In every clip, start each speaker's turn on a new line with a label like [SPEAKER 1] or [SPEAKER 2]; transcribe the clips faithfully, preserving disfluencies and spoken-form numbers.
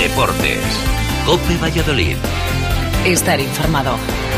[SPEAKER 1] Deportes. COPE Valladolid.
[SPEAKER 2] Estar informado.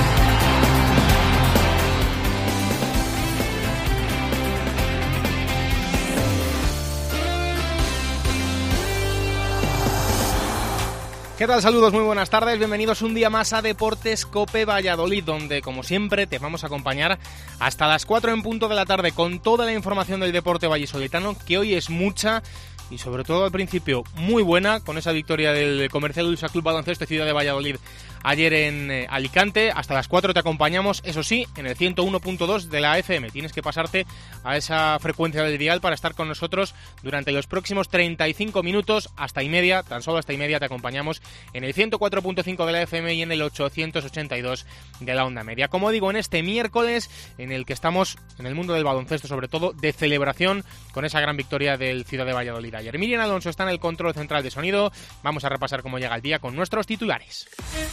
[SPEAKER 3] ¿Qué tal? Saludos, muy buenas tardes, bienvenidos un día más a Deportes COPE Valladolid, donde como siempre te vamos a acompañar hasta las cuatro en punto de la tarde con toda la información del deporte vallisoletano, que hoy es mucha y sobre todo al principio muy buena, con esa victoria del Comercial Ulsa Club Baloncesto Ciudad de Valladolid ayer en eh, Alicante. Hasta las cuatro te acompañamos, eso sí, en el ciento uno punto dos de la F M. Tienes que pasarte a esa frecuencia del dial para estar con nosotros durante los próximos treinta y cinco minutos, hasta y media, tan solo hasta y media te acompañamos en el ciento cuatro punto cinco de la F M y en el ochocientos ochenta y dos de la onda media. Como digo, en este miércoles en el que estamos en el mundo del baloncesto, sobre todo de celebración con esa gran victoria del Ciudad de Valladolid ayer. Miriam Alonso está en el control central de sonido. Vamos a repasar cómo llega el día con nuestros titulares.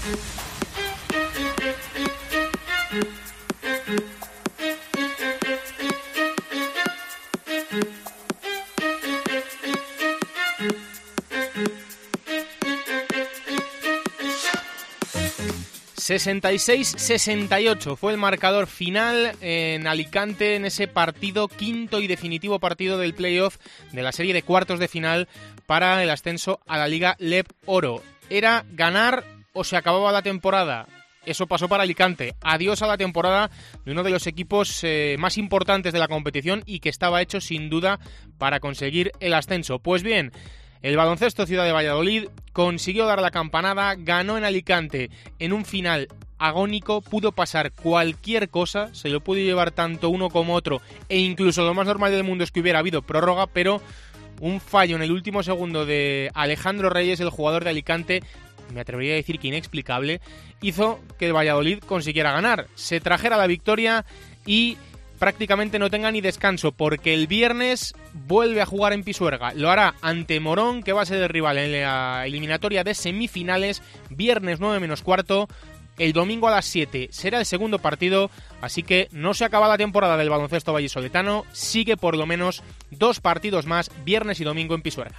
[SPEAKER 3] sesenta y seis sesenta y ocho fue el marcador final en Alicante en ese partido, quinto y definitivo partido del playoff de la serie de cuartos de final para el ascenso a la Liga L E P Oro. Era ganar o se acababa la temporada. Eso pasó para Alicante. Adiós a la temporada de uno de los equipos eh, más importantes de la competición y que estaba hecho sin duda para conseguir el ascenso. Pues bien, el Baloncesto Ciudad de Valladolid consiguió dar la campanada, ganó en Alicante en un final agónico, pudo pasar cualquier cosa, se lo pudo llevar tanto uno como otro, e incluso lo más normal del mundo es que hubiera habido prórroga, pero un fallo en el último segundo de Alejandro Reyes, el jugador de Alicante, me atrevería a decir que inexplicable, hizo que el Valladolid consiguiera ganar, se trajera la victoria y prácticamente no tenga ni descanso, porque el viernes vuelve a jugar en Pisuerga. Lo hará ante Morón, que va a ser el rival en la eliminatoria de semifinales, viernes nueve menos cuarto. El domingo a las siete será el segundo partido, así que no se acaba la temporada del baloncesto vallisoletano, sigue por lo menos dos partidos más, viernes y domingo en Pisuerga.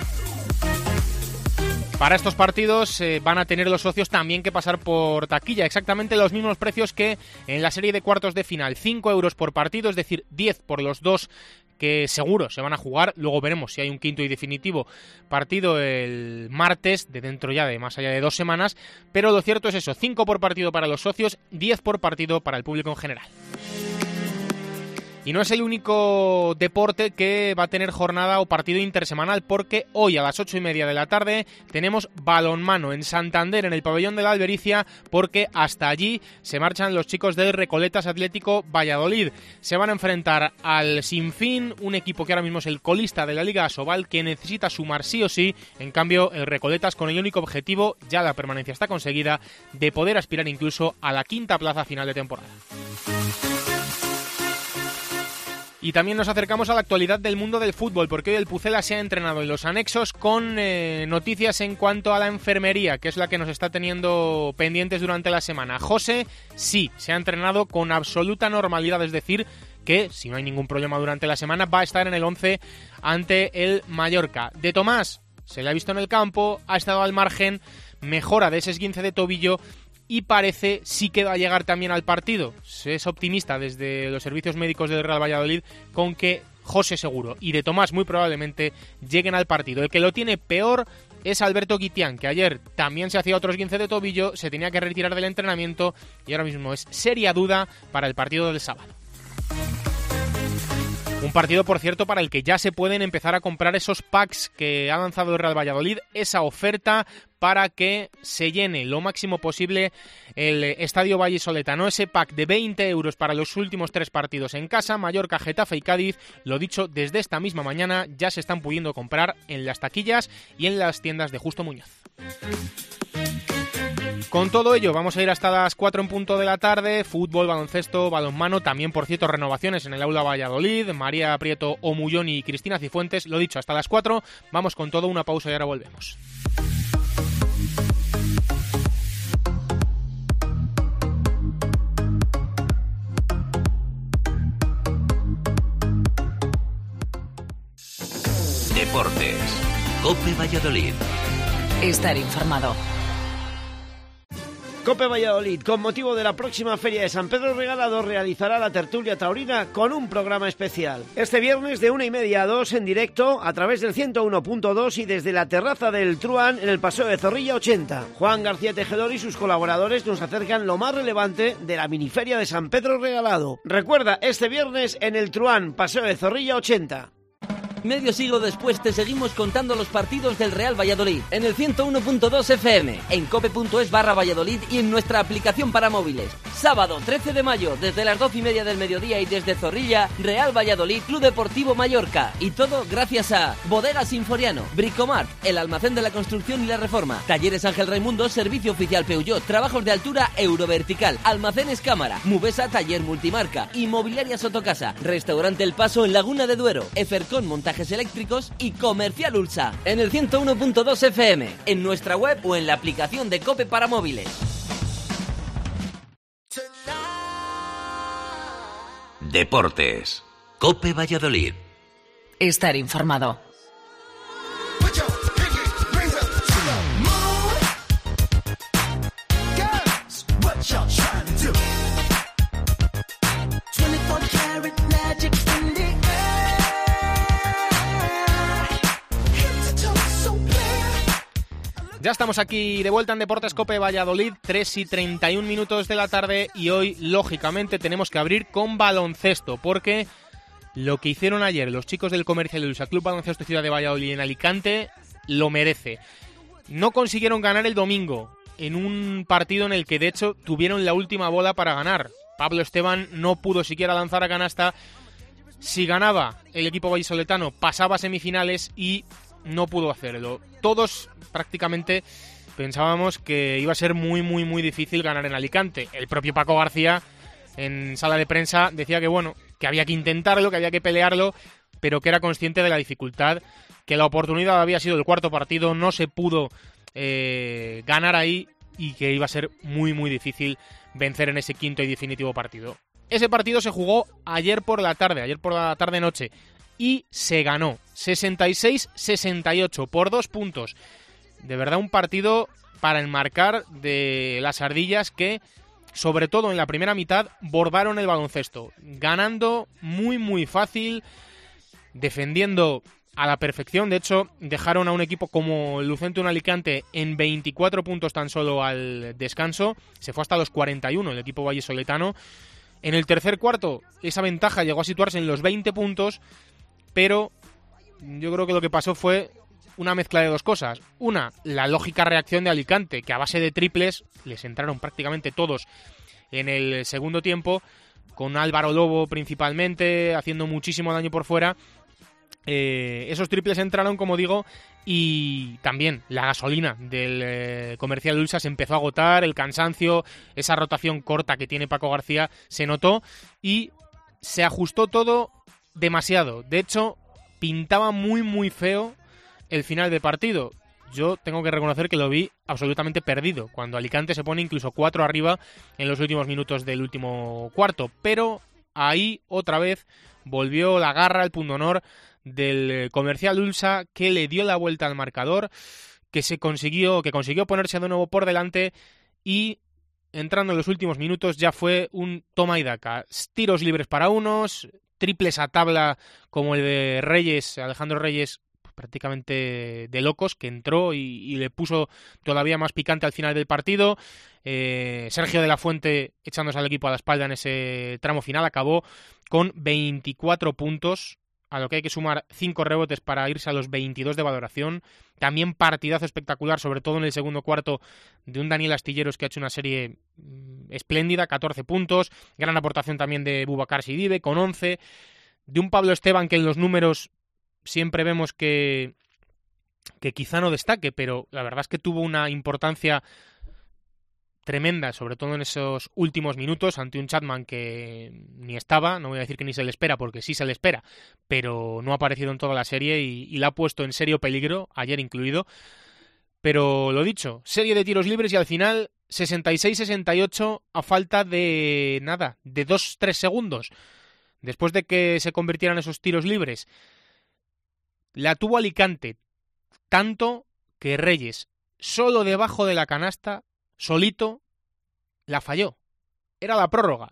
[SPEAKER 3] Para estos partidos eh, van a tener los socios también que pasar por taquilla, exactamente los mismos precios que en la serie de cuartos de final, cinco euros por partido, es decir, diez por los dos que seguro se van a jugar. Luego veremos si hay un quinto y definitivo partido el martes, de dentro ya de más allá de dos semanas, pero lo cierto es eso, cinco por partido para los socios, diez por partido para el público en general. Y no es el único deporte que va a tener jornada o partido intersemanal, porque hoy a las ocho y media de la tarde tenemos balonmano en Santander, en el pabellón de la Albericia, porque hasta allí se marchan los chicos del Recoletas Atlético Valladolid. Se van a enfrentar al Sinfín, un equipo que ahora mismo es el colista de la Liga Asobal, que necesita sumar sí o sí. En cambio, el Recoletas con el único objetivo, ya la permanencia está conseguida, de poder aspirar incluso a la quinta plaza final de temporada. Y también nos acercamos a la actualidad del mundo del fútbol, porque hoy el Pucela se ha entrenado en los anexos con eh, noticias en cuanto a la enfermería, que es la que nos está teniendo pendientes durante la semana. José sí, se ha entrenado con absoluta normalidad, es decir, que si no hay ningún problema durante la semana va a estar en el once ante el Mallorca. De Tomás se le ha visto en el campo, ha estado al margen, mejora de ese esguince de tobillo y parece sí que va a llegar también al partido. Se es optimista desde los servicios médicos del Real Valladolid con que José seguro y De Tomás muy probablemente lleguen al partido. El que lo tiene peor es Alberto Guitián, que ayer también se hacía otro esguince de tobillo, se tenía que retirar del entrenamiento y ahora mismo es seria duda para el partido del sábado. Un partido, por cierto, para el que ya se pueden empezar a comprar esos packs que ha lanzado el Real Valladolid, esa oferta para que se llene lo máximo posible el Estadio Vallisoletano. Ese pack de veinte euros para los últimos tres partidos en casa, Mallorca, Getafe y Cádiz. Lo dicho, desde esta misma mañana ya se están pudiendo comprar en las taquillas y en las tiendas de Justo Muñoz. Con todo ello, vamos a ir hasta las cuatro en punto de la tarde, fútbol, baloncesto, balonmano, también, por cierto, renovaciones en el Aula Valladolid, María Prieto Omulloni y Cristina Cifuentes, lo dicho, hasta las cuatro, vamos con todo, una pausa y ahora volvemos.
[SPEAKER 1] Deportes. COPE Valladolid.
[SPEAKER 2] Estar informado.
[SPEAKER 4] COPE Valladolid, con motivo de la próxima Feria de San Pedro Regalado, realizará la tertulia taurina con un programa especial. Este viernes de una y media a dos en directo a través del ciento uno punto dos y desde la terraza del Truán en el Paseo de Zorrilla ochenta. Juan García Tejedor y sus colaboradores nos acercan lo más relevante de la miniferia de San Pedro Regalado. Recuerda, este viernes en el Truán, Paseo de Zorrilla ochenta.
[SPEAKER 5] Medio siglo después te seguimos contando los partidos del Real Valladolid en el ciento uno punto dos F M, en cope punto es barra Valladolid y en nuestra aplicación para móviles. Sábado trece de mayo, desde las doce y media del mediodía y desde Zorrilla, Real Valladolid, Club Deportivo Mallorca. Y todo gracias a Bodegas Sinforiano, Bricomart, el almacén de la construcción y la reforma, Talleres Ángel Raimundo, servicio oficial Peugeot, trabajos de altura Eurovertical, Almacenes Cámara, Mubesa, taller multimarca, Inmobiliaria Sotocasa, Restaurante El Paso en Laguna de Duero, Efercon Montaje eléctricos y Comercial Ulsa. En el ciento uno punto dos F M, en nuestra web o en la aplicación de COPE para móviles.
[SPEAKER 1] Deportes. COPE Valladolid.
[SPEAKER 2] Estar informado.
[SPEAKER 3] Ya estamos aquí de vuelta en Deportes COPE Valladolid, tres y treinta y un minutos de la tarde, y hoy, lógicamente, tenemos que abrir con baloncesto, porque lo que hicieron ayer los chicos del Comercial Ulsa Club Baloncesto Ciudad de Valladolid en Alicante lo merece. No consiguieron ganar el domingo en un partido en el que, de hecho, tuvieron la última bola para ganar. Pablo Esteban no pudo siquiera lanzar a canasta. Si ganaba el equipo vallisoletano, pasaba a semifinales y no pudo hacerlo. Todos prácticamente pensábamos que iba a ser muy, muy, muy difícil ganar en Alicante. El propio Paco García, en sala de prensa, decía que bueno, que había que intentarlo, que había que pelearlo, pero que era consciente de la dificultad, que la oportunidad había sido el cuarto partido, no se pudo eh, ganar ahí y que iba a ser muy, muy difícil vencer en ese quinto y definitivo partido. Ese partido se jugó ayer por la tarde, ayer por la tarde-noche, y se ganó sesenta y seis sesenta y ocho por dos puntos. De verdad, un partido para enmarcar de las ardillas que, sobre todo en la primera mitad, bordaron el baloncesto, ganando muy muy fácil, defendiendo a la perfección. De hecho, dejaron a un equipo como el Lucentum Alicante en veinticuatro puntos tan solo al descanso. Se fue hasta los cuarenta y uno el equipo vallisoletano. En el tercer cuarto, esa ventaja llegó a situarse en los veinte puntos, pero yo creo que lo que pasó fue una mezcla de dos cosas. Una, la lógica reacción de Alicante, que a base de triples les entraron prácticamente todos en el segundo tiempo, con Álvaro Lobo principalmente, haciendo muchísimo daño por fuera. Eh, esos triples entraron, como digo, y también la gasolina del eh, Comercial Ulsa se empezó a agotar, el cansancio, esa rotación corta que tiene Paco García se notó y se ajustó todo demasiado. De hecho, pintaba muy muy feo el final del partido. Yo tengo que reconocer que lo vi absolutamente perdido, cuando Alicante se pone incluso cuatro arriba en los últimos minutos del último cuarto, pero ahí otra vez volvió la garra, el pundonor del Comercial Ulsa, que le dio la vuelta al marcador, que se consiguió, que consiguió ponerse de nuevo por delante, y entrando en los últimos minutos ya fue un toma y daca. Tiros libres para unos, triples a tabla como el de Reyes, Alejandro Reyes, prácticamente de locos, que entró y, y le puso todavía más picante al final del partido. Eh, Sergio de la Fuente, echándose al equipo a la espalda en ese tramo final, acabó con veinticuatro puntos, a lo que hay que sumar cinco rebotes para irse a los veintidós de valoración. También partidazo espectacular, sobre todo en el segundo cuarto, de un Daniel Astilleros que ha hecho una serie espléndida, catorce puntos. Gran aportación también de Boubacar Sidibe con once. De un Pablo Esteban que en los números siempre vemos que, que quizá no destaque, pero la verdad es que tuvo una importancia tremenda, sobre todo en esos últimos minutos, ante un Chapman que ni estaba, no voy a decir que ni se le espera, porque sí se le espera, pero no ha aparecido en toda la serie y, y la ha puesto en serio peligro, ayer incluido. Pero lo dicho, serie de tiros libres y al final sesenta y seis sesenta y ocho a falta de nada, de dos tres segundos. Después de que se convirtieran esos tiros libres, la tuvo Alicante, tanto que Reyes solo debajo de la canasta, solito, la falló. Era la prórroga.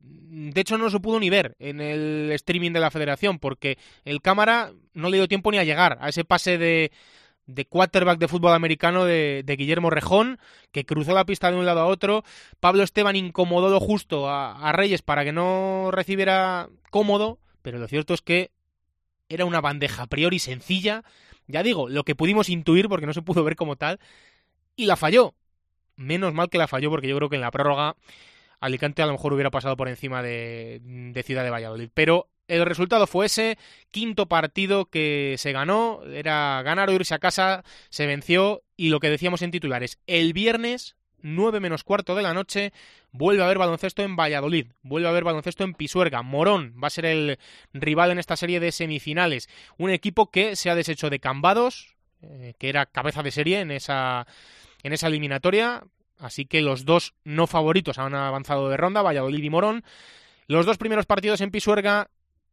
[SPEAKER 3] De hecho, no se pudo ni ver en el streaming de la Federación, porque el cámara no le dio tiempo ni a llegar a ese pase de, de quarterback de fútbol americano de, de Guillermo Rejón, que cruzó la pista de un lado a otro. Pablo Esteban incomodó lo justo a, a Reyes para que no recibiera cómodo, pero lo cierto es que era una bandeja a priori sencilla, ya digo, lo que pudimos intuir porque no se pudo ver como tal, y la falló. Menos mal que la falló, porque yo creo que en la prórroga Alicante a lo mejor hubiera pasado por encima de, de Ciudad de Valladolid. Pero el resultado fue ese, quinto partido que se ganó, era ganar o irse a casa, se venció, y lo que decíamos en titulares, el viernes, nueve menos cuarto de la noche, vuelve a haber baloncesto en Valladolid, vuelve a haber baloncesto en Pisuerga. Morón va a ser el rival en esta serie de semifinales, un equipo que se ha deshecho de Cambados, eh, que era cabeza de serie en esa, en esa eliminatoria. Así que los dos no favoritos han avanzado de ronda, Valladolid y Morón. Los dos primeros partidos en Pisuerga,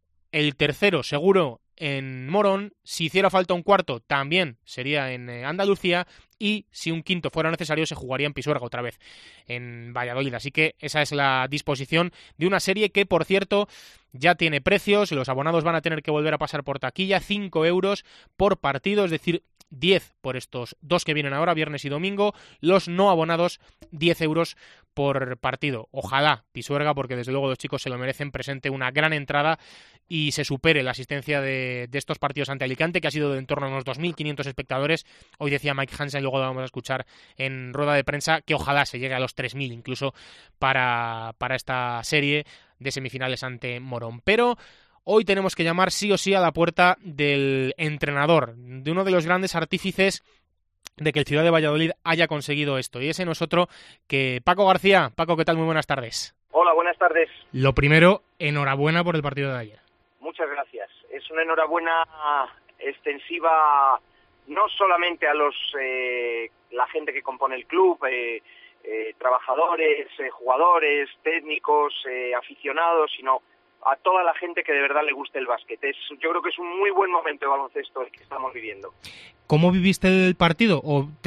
[SPEAKER 3] el tercero seguro en Morón. Si hiciera falta un cuarto, también sería en Andalucía. Y si un quinto fuera necesario, se jugaría en Pisuerga otra vez, en Valladolid. Así que esa es la disposición de una serie que, por cierto, ya tiene precios. Los abonados van a tener que volver a pasar por taquilla, cinco euros por partido, es decir, diez por estos dos que vienen ahora, viernes y domingo. Los no abonados, diez euros por partido. Ojalá Pisuerga, porque desde luego los chicos se lo merecen, presente una gran entrada y se supere la asistencia de, de estos partidos ante Alicante, que ha sido de en torno a unos dos mil quinientos espectadores. Hoy decía Mike Hansen, luego lo vamos a escuchar en rueda de prensa, que ojalá se llegue a los tres mil incluso para, para esta serie de semifinales ante Morón. Pero hoy tenemos que llamar sí o sí a la puerta del entrenador, de uno de los grandes artífices de que el Ciudad de Valladolid haya conseguido esto. Y ese no es otro que Paco García. Paco, ¿qué tal? Muy buenas tardes.
[SPEAKER 6] Hola, buenas tardes.
[SPEAKER 3] Lo primero, enhorabuena por el partido de ayer.
[SPEAKER 6] Muchas gracias. Es una enhorabuena extensiva no solamente a los eh, la gente que compone el club, eh, eh, trabajadores, eh, jugadores, técnicos, eh, aficionados, sino a toda la gente que de verdad le guste el básquet. Es, yo creo que es un muy buen momento de baloncesto el que estamos viviendo.
[SPEAKER 3] ¿Cómo viviste el partido? O te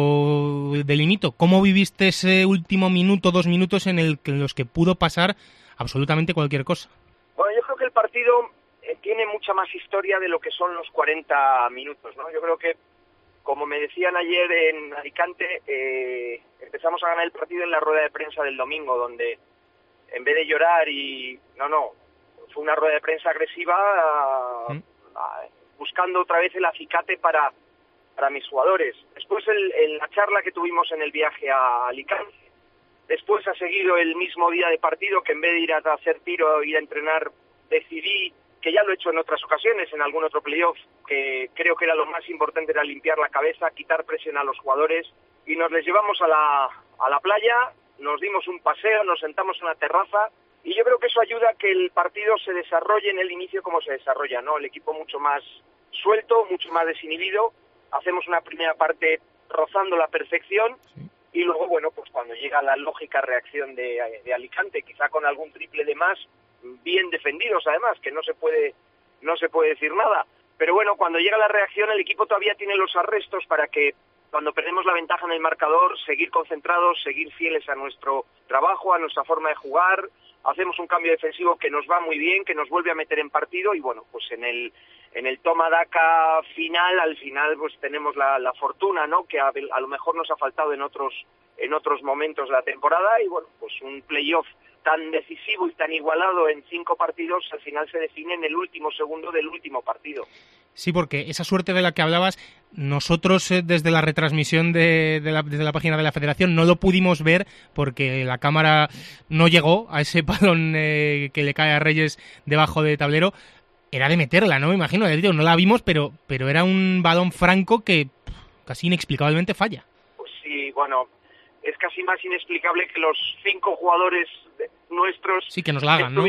[SPEAKER 3] lo delimito, ¿cómo viviste ese último minuto, dos minutos en, el, en los que pudo pasar absolutamente cualquier cosa?
[SPEAKER 6] Bueno, yo creo que el partido eh, tiene mucha más historia de lo que son los cuarenta minutos, ¿no? Yo creo que, como me decían ayer en Alicante, eh, empezamos a ganar el partido en la rueda de prensa del domingo, donde en vez de llorar y... No, no, fue una rueda de prensa agresiva, ¿Mm? a, a, buscando otra vez el acicate para, para mis jugadores. Después el, el, la charla que tuvimos en el viaje a Alicante. Después ha seguido el mismo día de partido, que en vez de ir a hacer tiro, ir a entrenar, decidí, que ya lo he hecho en otras ocasiones, en algún otro playoff, que creo que era lo más importante, era limpiar la cabeza, quitar presión a los jugadores, y nos les llevamos a la, a la playa, nos dimos un paseo, nos sentamos en la terraza, y yo creo que eso ayuda a que el partido se desarrolle en el inicio como se desarrolla, ¿no? El equipo mucho más suelto, mucho más desinhibido, hacemos una primera parte rozando la perfección, sí. Y luego, bueno, pues cuando llega la lógica reacción de, de Alicante, quizá con algún triple de más, bien defendidos además, que no se puede no se puede decir nada. Pero bueno, cuando llega la reacción, el equipo todavía tiene los arrestos para que, cuando perdemos la ventaja en el marcador, seguir concentrados, seguir fieles a nuestro trabajo, a nuestra forma de jugar. Hacemos un cambio defensivo que nos va muy bien, que nos vuelve a meter en partido, y bueno, pues en el en el toma-daca final, al final pues tenemos la, la fortuna, ¿no?, que a, a lo mejor nos ha faltado en otros en otros momentos de la temporada, y bueno, pues un playoff tan decisivo y tan igualado en cinco partidos, al final se define en el último segundo del último partido.
[SPEAKER 3] Sí, porque esa suerte de la que hablabas, nosotros eh, desde la retransmisión de, de la, desde la página de la Federación no lo pudimos ver porque la cámara no llegó a ese balón eh, que le cae a Reyes debajo de tablero. Era de meterla, ¿no? Me imagino, no la vimos, pero, pero era un balón franco que pff, casi inexplicablemente falla.
[SPEAKER 6] Pues sí, bueno, es casi más inexplicable que los cinco jugadores nuestros...
[SPEAKER 3] Sí, que nos la hagan, ¿no?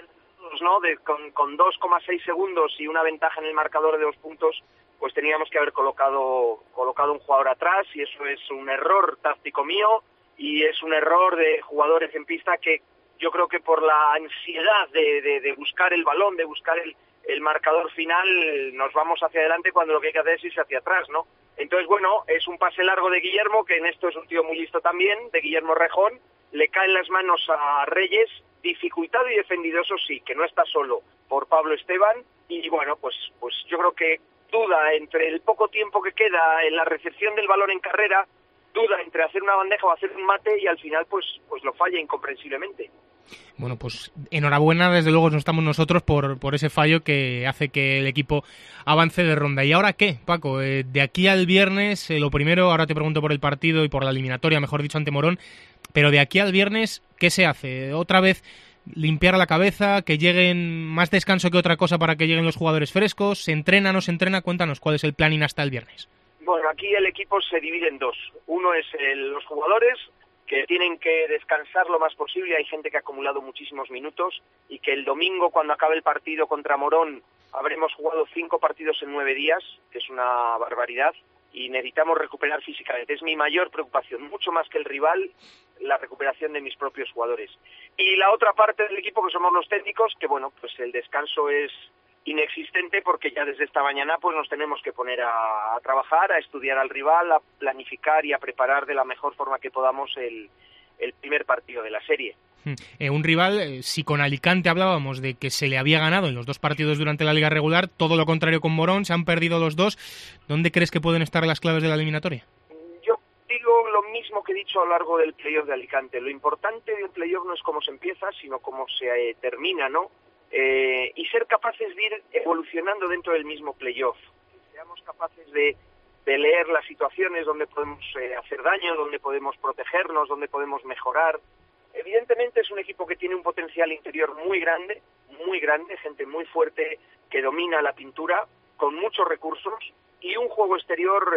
[SPEAKER 6] ¿no? De, con, con dos coma seis segundos y una ventaja en el marcador de dos puntos, pues teníamos que haber colocado colocado un jugador atrás, y eso es un error táctico mío y es un error de jugadores en pista que yo creo que por la ansiedad de, de, de buscar el balón, de buscar el, el marcador final, nos vamos hacia adelante cuando lo que hay que hacer es irse hacia atrás, ¿no? Entonces, bueno, es un pase largo de Guillermo, que en esto es un tío muy listo también, de Guillermo Rejón, le cae en las manos a Reyes, dificultado y defendido, eso sí, que no está solo por Pablo Esteban, y bueno, pues, pues yo creo que duda entre el poco tiempo que queda en la recepción del balón en carrera, duda entre hacer una bandeja o hacer un mate, y al final pues, pues lo falla incomprensiblemente.
[SPEAKER 3] Bueno, pues enhorabuena, desde luego no estamos nosotros por, por ese fallo que hace que el equipo avance de ronda. ¿Y ahora qué, Paco? Eh, de aquí al viernes, eh, lo primero, ahora te pregunto por el partido y por la eliminatoria, mejor dicho, ante Morón, pero de aquí al viernes, ¿qué se hace? ¿Otra vez limpiar la cabeza, que lleguen más descanso que otra cosa para que lleguen los jugadores frescos? ¿Se entrena, no se entrena? Cuéntanos, ¿cuál es el planning hasta el viernes?
[SPEAKER 6] Bueno, aquí el equipo se divide en dos. Uno es el, los jugadores, que tienen que descansar lo más posible. Hay gente que ha acumulado muchísimos minutos y que el domingo, cuando acabe el partido contra Morón, habremos jugado cinco partidos en nueve días, que es una barbaridad, y necesitamos recuperar físicamente. Es mi mayor preocupación, mucho más que el rival, la recuperación de mis propios jugadores. Y la otra parte del equipo, que somos los técnicos, que bueno, pues el descanso es inexistente, porque ya desde esta mañana pues nos tenemos que poner a, a trabajar, a estudiar al rival, a planificar y a preparar de la mejor forma que podamos el, el primer partido de la serie.
[SPEAKER 3] Eh, un rival, eh, si con Alicante hablábamos de que se le había ganado en los dos partidos durante la liga regular, todo lo contrario con Morón, se han perdido los dos. ¿Dónde crees que pueden estar las claves de la eliminatoria?
[SPEAKER 6] Yo digo lo mismo que he dicho a lo largo del playoff de Alicante. Lo importante del playoff no es cómo se empieza, sino cómo se eh, termina, ¿no? Eh, y ser capaces de ir evolucionando dentro del mismo playoff, que seamos capaces de, de leer las situaciones donde podemos eh, hacer daño, donde podemos protegernos, donde podemos mejorar. Evidentemente es un equipo que tiene un potencial interior muy grande, muy grande, gente muy fuerte que domina la pintura, con muchos recursos, y un juego exterior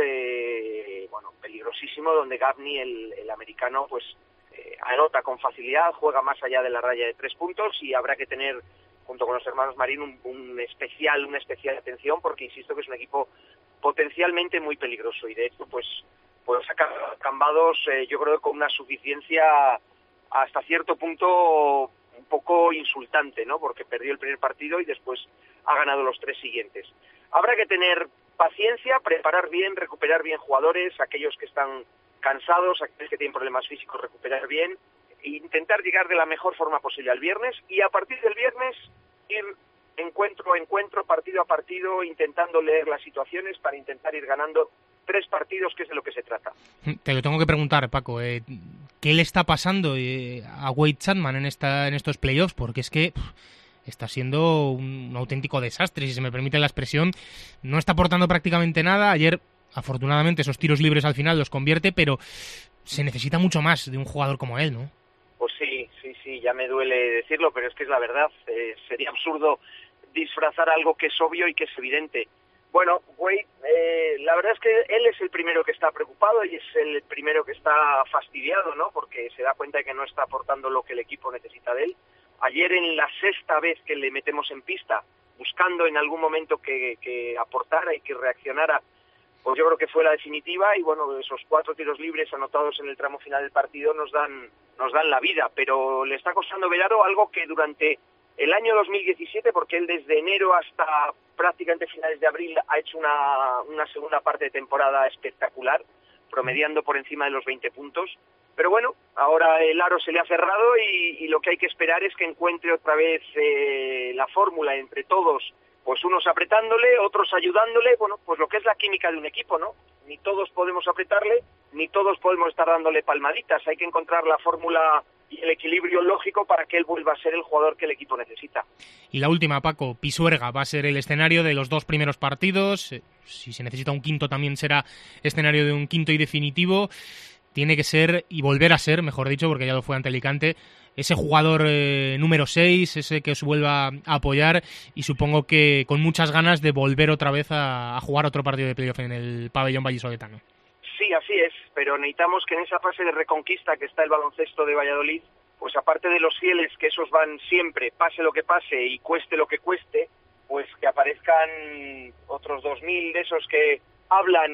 [SPEAKER 6] eh, bueno, peligrosísimo, donde Gabni, el, el americano, pues eh, anota con facilidad, juega más allá de la raya de tres puntos, y habrá que tener, junto con los hermanos Marín, un, un especial, una especial atención, porque insisto que es un equipo potencialmente muy peligroso, y de hecho pues pues sacar Cambados eh, yo creo que con una suficiencia hasta cierto punto un poco insultante, ¿no? Porque perdió el primer partido y después ha ganado los tres siguientes. Habrá que tener paciencia, preparar bien, recuperar bien jugadores, aquellos que están cansados, aquellos que tienen problemas físicos, recuperar bien, e intentar llegar de la mejor forma posible al viernes, y a partir del viernes ir encuentro a encuentro, partido a partido, intentando leer las situaciones para intentar ir ganando tres partidos, que es de lo que se trata.
[SPEAKER 3] Te lo tengo que preguntar, Paco, eh, ¿qué le está pasando eh, a Wade Chapman en esta en estos playoffs? Porque es que pff, está siendo un, un auténtico desastre, si se me permite la expresión. No está aportando prácticamente nada. Ayer, afortunadamente, esos tiros libres al final los convierte, pero se necesita mucho más de un jugador como él, ¿no?
[SPEAKER 6] Pues sí, sí, sí, ya me duele decirlo, pero es que es la verdad. Eh, sería absurdo disfrazar algo que es obvio y que es evidente. Bueno, Wade, eh, la verdad es que él es el primero que está preocupado y es el primero que está fastidiado, ¿no? Porque se da cuenta de que no está aportando lo que el equipo necesita de él. Ayer, en la sexta vez que le metemos en pista, buscando en algún momento que, que aportara y que reaccionara, pues yo creo que fue la definitiva, y bueno, esos cuatro tiros libres anotados en el tramo final del partido nos dan nos dan la vida, pero le está costando Velaro algo que durante el año dos mil diecisiete, porque él desde enero hasta prácticamente finales de abril ha hecho una, una segunda parte de temporada espectacular, promediando por encima de los veinte puntos, pero bueno, ahora el aro se le ha cerrado y, y lo que hay que esperar es que encuentre otra vez eh, la fórmula entre todos, pues unos apretándole, otros ayudándole, bueno, pues lo que es la química de un equipo, ¿no? Ni todos podemos apretarle, ni todos podemos estar dándole palmaditas, hay que encontrar la fórmula y el equilibrio lógico para que él vuelva a ser el jugador que el equipo necesita.
[SPEAKER 3] Y la última, Paco, Pisuerga va a ser el escenario de los dos primeros partidos, si se necesita un quinto también será escenario de un quinto y definitivo. Tiene que ser, y volver a ser, mejor dicho, porque ya lo fue ante Alicante, ese jugador eh, número seis, ese que os vuelva a apoyar, y supongo que con muchas ganas de volver otra vez a, a jugar otro partido de playoff en el pabellón vallisoletano.
[SPEAKER 6] Sí, así es, pero necesitamos que en esa fase de reconquista que está el baloncesto de Valladolid, pues aparte de los fieles, que esos van siempre, pase lo que pase y cueste lo que cueste, pues que aparezcan otros dos mil de esos que hablan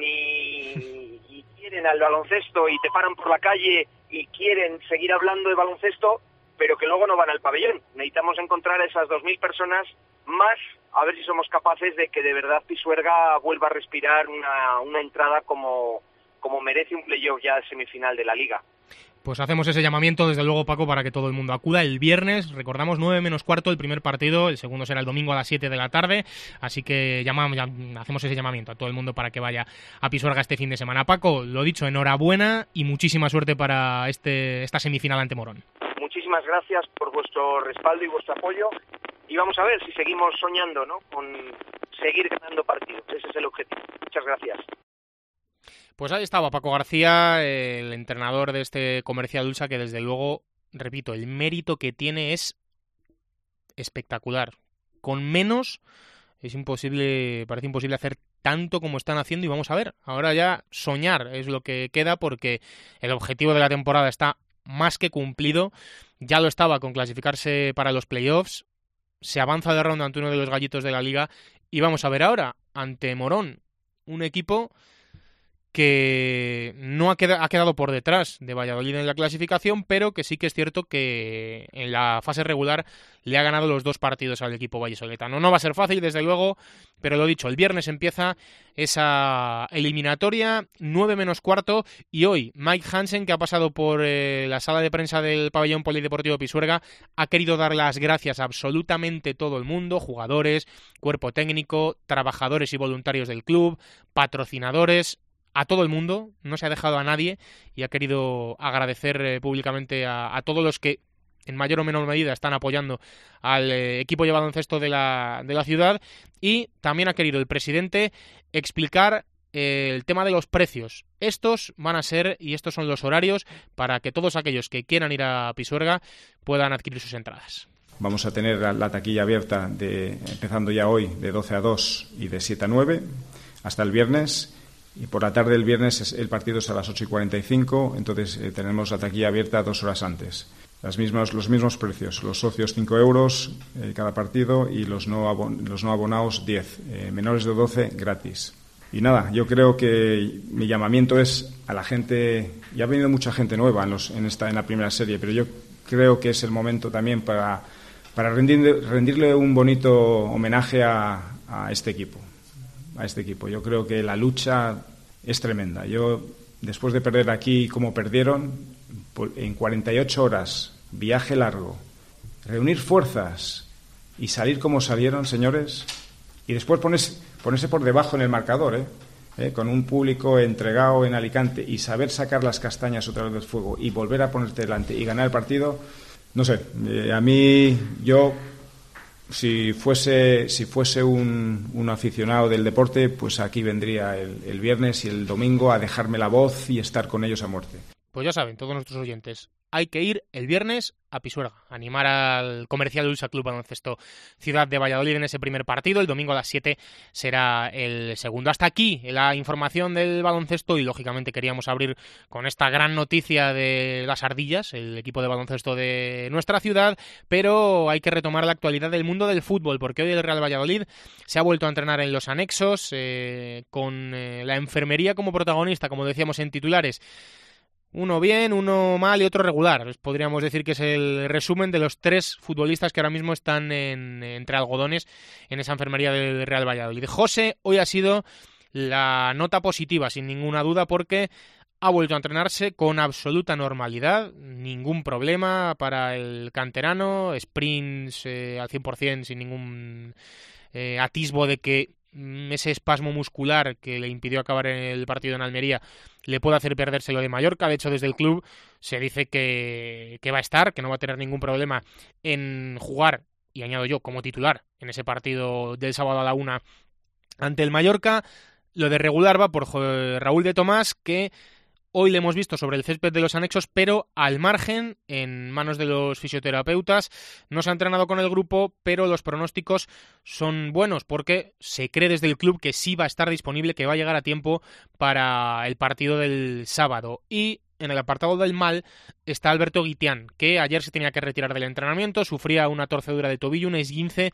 [SPEAKER 6] y, y quieren al baloncesto y te paran por la calle y quieren seguir hablando de baloncesto, pero que luego no van al pabellón. Necesitamos encontrar a esas dos mil personas más a ver si somos capaces de que de verdad Pisuerga vuelva a respirar una, una entrada como, como merece un playoff ya de semifinal de la Liga.
[SPEAKER 3] Pues hacemos ese llamamiento, desde luego, Paco, para que todo el mundo acuda el viernes. Recordamos, nueve menos cuarto el primer partido, el segundo será el domingo a las siete de la tarde, así que llamamos, ya, hacemos ese llamamiento a todo el mundo para que vaya a Pisuerga este fin de semana. Paco, lo dicho, enhorabuena y muchísima suerte para este esta semifinal ante Morón.
[SPEAKER 6] Muchísimas gracias por vuestro respaldo y vuestro apoyo, y vamos a ver si seguimos soñando, ¿no?, con seguir ganando partidos. Ese es el objetivo. Muchas gracias.
[SPEAKER 3] Pues ahí estaba Paco García, el entrenador de este Comercial Ulsa, que desde luego, repito, el mérito que tiene es espectacular. Con menos es imposible, parece imposible hacer tanto como están haciendo, y vamos a ver, ahora ya soñar es lo que queda, porque el objetivo de la temporada está más que cumplido. Ya lo estaba con clasificarse para los playoffs, se avanza de ronda ante uno de los gallitos de la Liga, y vamos a ver ahora ante Morón, un equipo que no ha quedado, ha quedado por detrás de Valladolid en la clasificación, pero que sí que es cierto que en la fase regular le ha ganado los dos partidos al equipo vallisoletano. No va a ser fácil, desde luego, pero lo dicho, el viernes empieza esa eliminatoria, nueve menos cuarto, y hoy Mike Hansen, que ha pasado por eh, la sala de prensa del pabellón polideportivo Pisuerga, ha querido dar las gracias a absolutamente todo el mundo, jugadores, cuerpo técnico, trabajadores y voluntarios del club, patrocinadores, a todo el mundo, no se ha dejado a nadie, y ha querido agradecer eh, públicamente a, a todos los que en mayor o menor medida están apoyando al eh, equipo de baloncesto de la, de la ciudad, y también ha querido el presidente explicar eh, el tema de los precios. Estos van a ser, y estos son los horarios, para que todos aquellos que quieran ir a Pisuerga puedan adquirir sus entradas.
[SPEAKER 7] Vamos a tener la, la taquilla abierta de, empezando ya hoy de doce a dos y de siete a nueve hasta el viernes. Y por la tarde del viernes es, el partido es a las ocho y cuarenta y cinco, entonces eh, tenemos la taquilla abierta dos horas antes. Las mismas, los mismos precios, los socios cinco euros eh, cada partido, y los no, abon, los no abonados diez, eh, menores de doce gratis. Y nada, yo creo que mi llamamiento es a la gente, ya ha venido mucha gente nueva en, los, en, esta, en la primera serie, pero yo creo que es el momento también para, para rendir, rendirle un bonito homenaje a, a este equipo. a este equipo. Yo creo que la lucha es tremenda. Yo, después de perder aquí como perdieron, en cuarenta y ocho horas, viaje largo, reunir fuerzas y salir como salieron, señores, y después ponerse, ponerse por debajo en el marcador, ¿eh? ¿Eh? Con un público entregado en Alicante, y saber sacar las castañas otra vez del fuego y volver a ponerte delante y ganar el partido, no sé, eh, a mí, yo... Si fuese si fuese un, un aficionado del deporte, pues aquí vendría el, el viernes y el domingo a dejarme la voz y estar con ellos a muerte.
[SPEAKER 3] Pues ya saben, todos nuestros oyentes, hay que ir el viernes a Pisuerga, animar al Comercial Ulsa Club Baloncesto Ciudad de Valladolid en ese primer partido. El domingo a las siete será el segundo. Hasta aquí la información del baloncesto, y lógicamente queríamos abrir con esta gran noticia de las Ardillas, el equipo de baloncesto de nuestra ciudad, pero hay que retomar la actualidad del mundo del fútbol, porque hoy el Real Valladolid se ha vuelto a entrenar en los anexos, eh, con eh, la enfermería como protagonista, como decíamos en titulares. Uno bien, uno mal y otro regular. Podríamos decir que es el resumen de los tres futbolistas que ahora mismo están en, entre algodones en esa enfermería del Real Valladolid. José hoy ha sido la nota positiva, sin ninguna duda, porque ha vuelto a entrenarse con absoluta normalidad, ningún problema para el canterano, sprints eh, al cien por ciento sin ningún eh, atisbo de que ese espasmo muscular que le impidió acabar en el partido en Almería le puede hacer perderse lo de Mallorca. De hecho, desde el club se dice que, que va a estar, que no va a tener ningún problema en jugar, y añado yo, como titular en ese partido del sábado a la una ante el Mallorca. Lo de regular va por Raúl de Tomás, que hoy le hemos visto sobre el césped de los anexos, pero al margen, en manos de los fisioterapeutas. No se ha entrenado con el grupo, pero los pronósticos son buenos, porque se cree desde el club que sí va a estar disponible, que va a llegar a tiempo para el partido del sábado. Y en el apartado del mal está Alberto Guitián, que ayer se tenía que retirar del entrenamiento, sufría una torcedura de tobillo, un esguince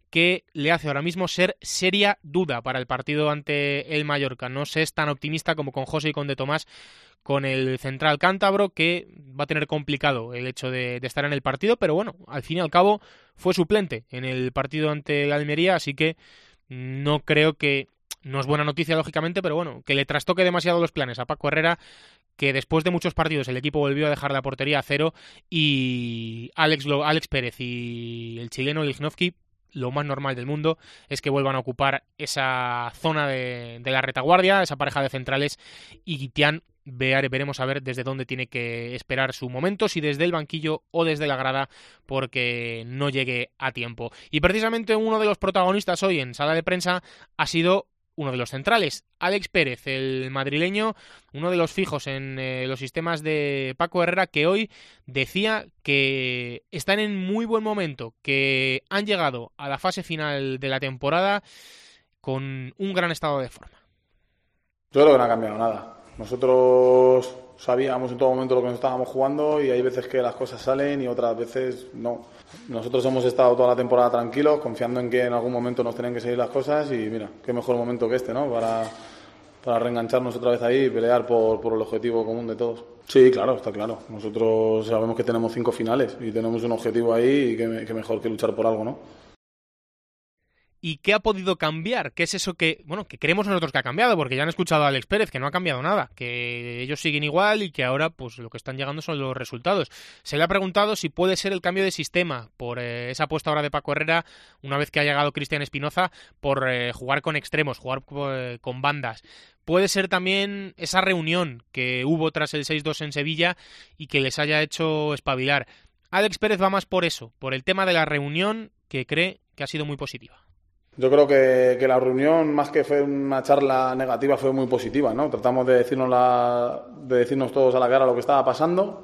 [SPEAKER 3] que le hace ahora mismo ser seria duda para el partido ante el Mallorca. No se es tan optimista como con José y con De Tomás, con el central cántabro, que va a tener complicado el hecho de, de estar en el partido, pero bueno, al fin y al cabo fue suplente en el partido ante el Almería, así que no creo que, no es buena noticia lógicamente, pero bueno, que le trastoque demasiado los planes a Paco Herrera, que después de muchos partidos el equipo volvió a dejar la portería a cero y Alex, Alex Pérez y el chileno Lichnowsky, lo más normal del mundo es que vuelvan a ocupar esa zona de, de la retaguardia, esa pareja de centrales, y Guitián veremos a ver desde dónde tiene que esperar su momento, si desde el banquillo o desde la grada, porque no llegue a tiempo. Y precisamente uno de los protagonistas hoy en sala de prensa ha sido uno de los centrales, Alex Pérez, el madrileño, uno de los fijos en eh, los sistemas de Paco Herrera, que hoy decía que están en muy buen momento, que han llegado a la fase final de la temporada con un gran estado de forma.
[SPEAKER 8] Yo creo que no ha cambiado nada. Nosotros sabíamos en todo momento lo que nos estábamos jugando y hay veces que las cosas salen y otras veces no. Nosotros hemos estado toda la temporada tranquilos, confiando en que en algún momento nos tienen que salir las cosas y mira, qué mejor momento que este, ¿no? Para, para reengancharnos otra vez ahí y pelear por, por el objetivo común de todos. Sí, claro, está claro. Nosotros sabemos que tenemos cinco finales y tenemos un objetivo ahí y que, que mejor que luchar por algo, ¿no?
[SPEAKER 3] ¿Y qué ha podido cambiar? ¿Qué es eso que, bueno, que creemos nosotros que ha cambiado? Porque ya han escuchado a Alex Pérez, que no ha cambiado nada, que ellos siguen igual y que ahora pues lo que están llegando son los resultados. Se le ha preguntado si puede ser el cambio de sistema por eh, esa apuesta ahora de Paco Herrera, una vez que ha llegado Cristian Espinoza, por eh, jugar con extremos, jugar eh, con bandas. Puede ser también esa reunión que hubo tras el seis dos en Sevilla y que les haya hecho espabilar. Alex Pérez va más por eso, por el tema de la reunión, que cree que ha sido muy positiva.
[SPEAKER 8] Yo creo que, que la reunión, más que fue una charla negativa, fue muy positiva, ¿no? Tratamos de decirnos, la, de decirnos todos a la cara lo que estaba pasando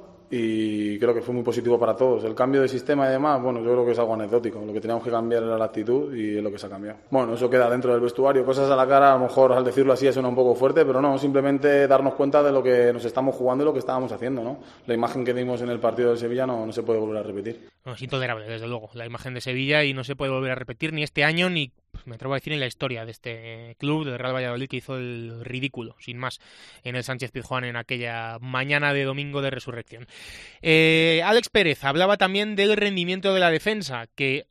[SPEAKER 8] y creo que fue muy positivo para todos. El cambio de sistema y demás, bueno, yo creo que es algo anecdótico. Lo que teníamos que cambiar era la actitud y es lo que se ha cambiado. Bueno, eso queda dentro del vestuario. Cosas a la cara, a lo mejor al decirlo así suena un poco fuerte, pero no, simplemente darnos cuenta de lo que nos estamos jugando y lo que estábamos haciendo, ¿no? La imagen que dimos en el partido de Sevilla no, no se puede volver a repetir.
[SPEAKER 3] No, es intolerable, desde luego, la imagen de Sevilla, y no se puede volver a repetir ni este año ni, pues, me atrevo a decir, en la historia de este club, del Real Valladolid, que hizo el ridículo, sin más, en el Sánchez Pizjuán en aquella mañana de domingo de resurrección. Eh, Alex Pérez hablaba también del rendimiento de la defensa, que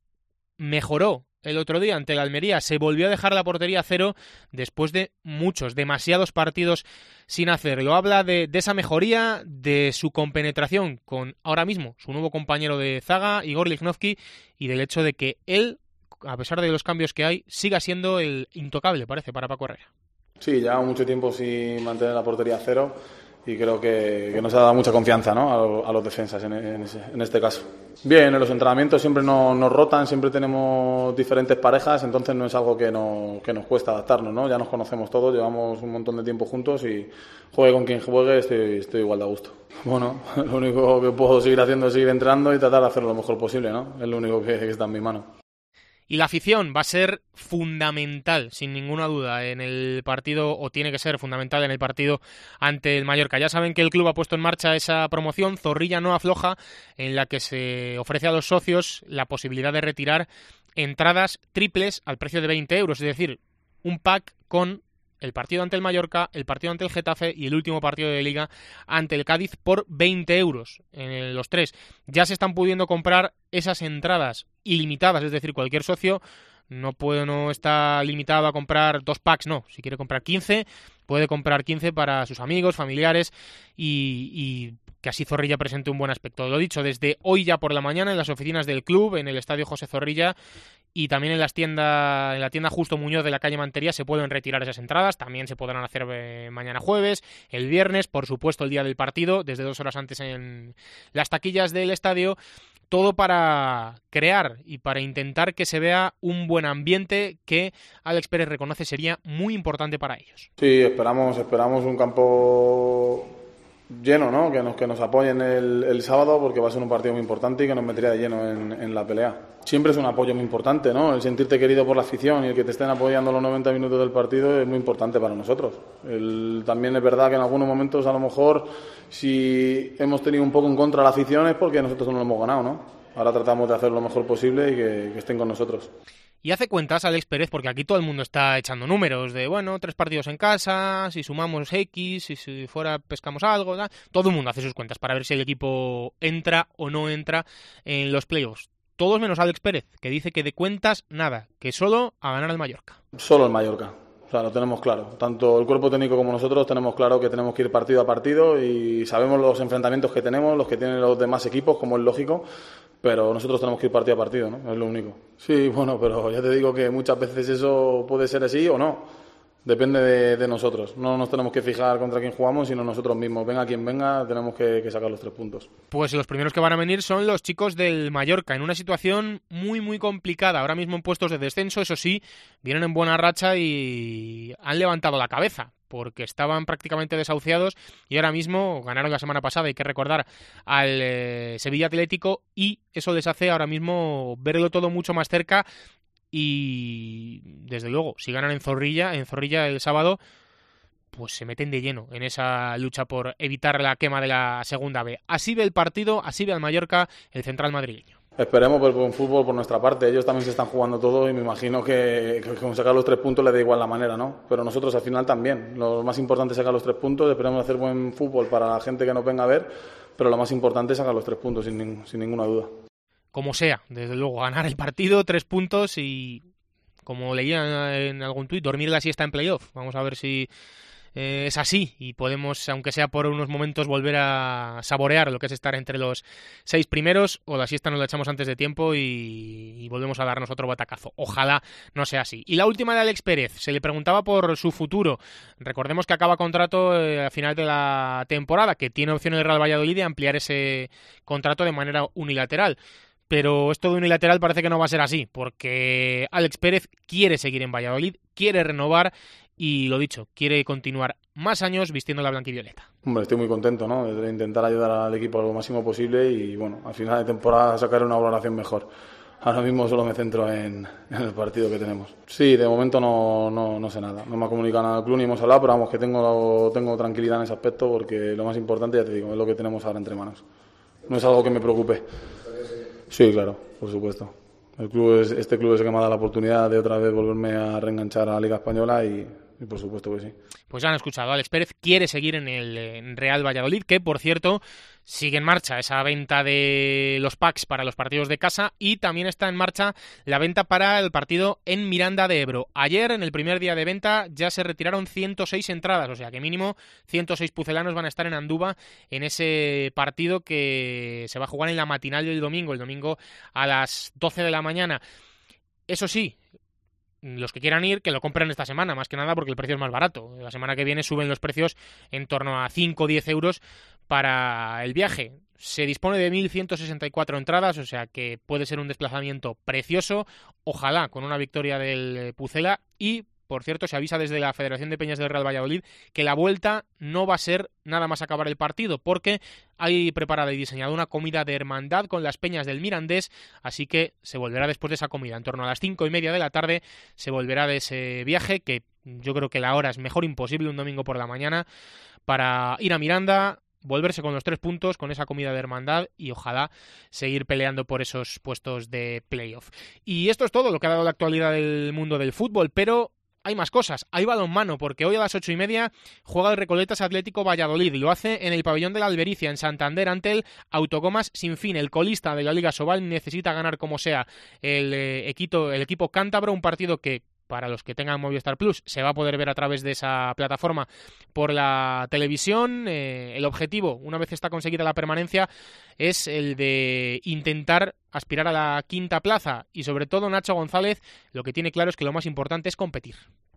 [SPEAKER 3] mejoró el otro día ante el Almería. Se volvió a dejar la portería a cero después de muchos, demasiados partidos sin hacerlo. Habla de, de esa mejoría, de su compenetración con ahora mismo su nuevo compañero de zaga, Igor Lichnowsky, y del hecho de que él, a pesar de los cambios que hay, siga siendo el intocable, parece, para Paco Herrera.
[SPEAKER 8] Sí, lleva mucho tiempo sin mantener la portería a cero y creo que, que nos ha dado mucha confianza, ¿no? a, a los defensas en, en, ese, en este caso. Bien, en los entrenamientos siempre nos, nos rotan, siempre tenemos diferentes parejas, entonces no es algo que, no, que nos cuesta adaptarnos, ¿no? Ya nos conocemos todos, llevamos un montón de tiempo juntos y juegue con quien juegue, estoy, estoy igual de a gusto. Bueno, lo único que puedo seguir haciendo es seguir entrenando y tratar de hacerlo lo mejor posible, ¿no? Es lo único que, que está en mi mano.
[SPEAKER 3] Y la afición va a ser fundamental, sin ninguna duda, en el partido, o tiene que ser fundamental en el partido ante el Mallorca. Ya saben que el club ha puesto en marcha esa promoción, Zorrilla no afloja, en la que se ofrece a los socios la posibilidad de retirar entradas triples al precio de veinte euros, es decir, un pack con el partido ante el Mallorca, el partido ante el Getafe y el último partido de Liga ante el Cádiz por veinte euros en los tres. Ya se están pudiendo comprar esas entradas ilimitadas, es decir, cualquier socio no puede, no está limitado a comprar dos packs, no. Si quiere comprar quince, puede comprar quince para sus amigos, familiares y, y que así Zorrilla presente un buen aspecto. Lo dicho, desde hoy ya por la mañana en las oficinas del club, en el Estadio José Zorrilla, y también en las tiendas, en la tienda Justo Muñoz de la calle Mantería se pueden retirar esas entradas. También se podrán hacer eh, mañana jueves, el viernes, por supuesto el día del partido, desde dos horas antes en las taquillas del estadio. Todo para crear y para intentar que se vea un buen ambiente que Alex Pérez reconoce sería muy importante para ellos.
[SPEAKER 8] Sí, esperamos, esperamos un campo lleno, ¿no? Que nos, que nos apoyen el, el sábado, porque va a ser un partido muy importante y que nos metería de lleno en, en la pelea. Siempre es un apoyo muy importante, ¿no? El sentirte querido por la afición y el que te estén apoyando los noventa minutos del partido es muy importante para nosotros. El, también es verdad que en algunos momentos, a lo mejor, si hemos tenido un poco en contra la afición es porque nosotros no lo hemos ganado, ¿no? Ahora tratamos de hacer lo mejor posible y que, que estén con nosotros.
[SPEAKER 3] Y hace cuentas Alex Pérez, porque aquí todo el mundo está echando números de, bueno, tres partidos en casa, si sumamos X, si, si fuera pescamos algo, ¿da? Todo el mundo hace sus cuentas para ver si el equipo entra o no entra en los playoffs. Todos menos Alex Pérez, que dice que de cuentas nada, que solo a ganar al Mallorca.
[SPEAKER 8] Solo el Mallorca. O sea, lo tenemos claro. Tanto el cuerpo técnico como nosotros tenemos claro que tenemos que ir partido a partido y sabemos los enfrentamientos que tenemos, los que tienen los demás equipos, como es lógico, pero nosotros tenemos que ir partido a partido, ¿no? Es lo único. Sí, bueno, pero ya te digo que muchas veces eso puede ser así o no. Depende de, de nosotros. No nos tenemos que fijar contra quién jugamos, sino nosotros mismos. Venga quien venga, tenemos que, que sacar los tres puntos.
[SPEAKER 3] Pues los primeros que van a venir son los chicos del Mallorca, en una situación muy, muy complicada. Ahora mismo en puestos de descenso, eso sí, vienen en buena racha y han levantado la cabeza, porque estaban prácticamente desahuciados y ahora mismo ganaron la semana pasada, hay que recordar, al eh, Sevilla Atlético, y eso les hace ahora mismo verlo todo mucho más cerca. Y desde luego, si ganan en Zorrilla, en Zorrilla el sábado, pues se meten de lleno en esa lucha por evitar la quema de la segunda B. Así ve el partido, así ve al Mallorca el central madrileño.
[SPEAKER 8] Esperemos por buen fútbol por nuestra parte. Ellos también se están jugando todo y me imagino que, que con sacar los tres puntos les da igual la manera, ¿no? Pero nosotros al final también. Lo más importante es sacar los tres puntos. Esperemos hacer buen fútbol para la gente que nos venga a ver, pero lo más importante es sacar los tres puntos sin, sin ninguna duda.
[SPEAKER 3] Como sea, desde luego, ganar el partido, tres puntos y, como leía en algún tuit, dormir la siesta en playoff. Vamos a ver si eh, es así y podemos, aunque sea por unos momentos, volver a saborear lo que es estar entre los seis primeros, o la siesta nos la echamos antes de tiempo y, y volvemos a darnos otro batacazo. Ojalá no sea así. Y la última de Alex Pérez, se le preguntaba por su futuro. Recordemos que acaba contrato eh, a final de la temporada, que tiene opción el Real Valladolid de ampliar ese contrato de manera unilateral. Pero esto de unilateral parece que no va a ser así, porque Alex Pérez quiere seguir en Valladolid, quiere renovar y, lo dicho, quiere continuar más años vistiendo la blanquivioleta.
[SPEAKER 8] Hombre, estoy muy contento, ¿no? De intentar ayudar al equipo lo máximo posible y, bueno, al final de temporada sacar una valoración mejor. Ahora mismo solo me centro en, en el partido que tenemos. Sí, de momento no, no, no sé nada. No me ha comunicado nada al club ni hemos hablado, pero vamos, que tengo, tengo tranquilidad en ese aspecto porque lo más importante, ya te digo, es lo que tenemos ahora entre manos. No es algo que me preocupe. Sí, claro, por supuesto. El club es, este club es el que me ha dado la oportunidad de otra vez volverme a reenganchar a la Liga Española y, y por supuesto que sí.
[SPEAKER 3] Pues ya han escuchado, Alex Pérez quiere seguir en el en Real Valladolid, que por cierto sigue en marcha esa venta de los packs para los partidos de casa y también está en marcha la venta para el partido en Miranda de Ebro. Ayer, en el primer día de venta, ya se retiraron ciento seis entradas, o sea que mínimo ciento seis pucelanos van a estar en Andúba en ese partido que se va a jugar en la matinal del domingo, el domingo a las doce de la mañana. Eso sí, los que quieran ir, que lo compren esta semana, más que nada porque el precio es más barato. La semana que viene suben los precios en torno a cinco o diez euros para el viaje. Se dispone de mil ciento sesenta y cuatro entradas, o sea que puede ser un desplazamiento precioso, ojalá con una victoria del Pucela. Y, por cierto, se avisa desde la Federación de Peñas del Real Valladolid que la vuelta no va a ser nada más acabar el partido, porque hay preparada y diseñada una comida de hermandad con las peñas del Mirandés, así que se volverá después de esa comida, en torno a las cinco y media de la tarde, se volverá de ese viaje, que yo creo que la hora es mejor imposible un domingo por la mañana, para ir a Miranda, volverse con los tres puntos, con esa comida de hermandad y ojalá seguir peleando por esos puestos de playoff. Y esto es todo lo que ha dado la actualidad del mundo del fútbol, pero hay más cosas, hay balonmano, porque hoy a las ocho y media juega el Recoletas Atlético Valladolid y lo hace en el pabellón de la Albericia, en Santander, ante el Autogomas Sinfín. El colista de la Liga Sobal necesita ganar como sea el, eh, equipo, el equipo cántabro, un partido que, para los que tengan Movistar Plus, se va a poder ver a través de esa plataforma por la televisión. Eh, el objetivo, una vez está conseguida la permanencia, es el de intentar aspirar a la quinta plaza y, sobre todo, Nacho González lo que tiene claro es que lo más importante es competir.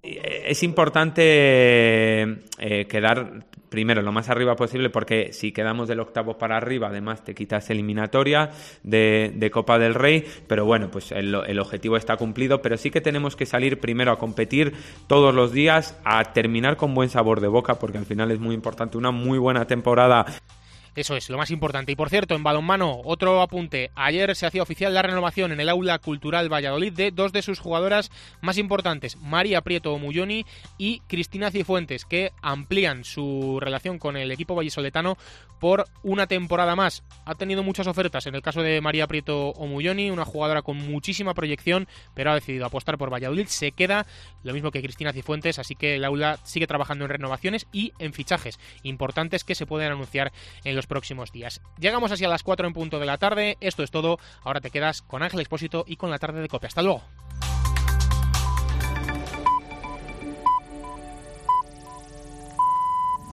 [SPEAKER 9] Es importante eh, quedar primero lo más arriba posible, porque si quedamos del octavo para arriba, además te quitas eliminatoria de, de Copa del Rey, pero bueno, pues el, el objetivo está cumplido, pero sí que tenemos que salir primero a competir todos los días, a terminar con buen sabor de boca, porque al final es muy importante una muy buena temporada.
[SPEAKER 3] Eso es, lo más importante. Y por cierto, en balonmano, otro apunte. Ayer se hacía oficial la renovación en el Aula Cultural Valladolid de dos de sus jugadoras más importantes, María Prieto Omulloni y Cristina Cifuentes, que amplían su relación con el equipo vallisoletano por una temporada más. Ha tenido muchas ofertas en el caso de María Prieto Omulloni, una jugadora con muchísima proyección, pero ha decidido apostar por Valladolid. Se queda lo mismo que Cristina Cifuentes, así que el Aula sigue trabajando en renovaciones y en fichajes importantes que se pueden anunciar en los próximos días. Llegamos así a las cuatro en punto de la tarde. Esto es todo. Ahora te quedas con Ángel Expósito y con la tarde de COPE. Hasta luego.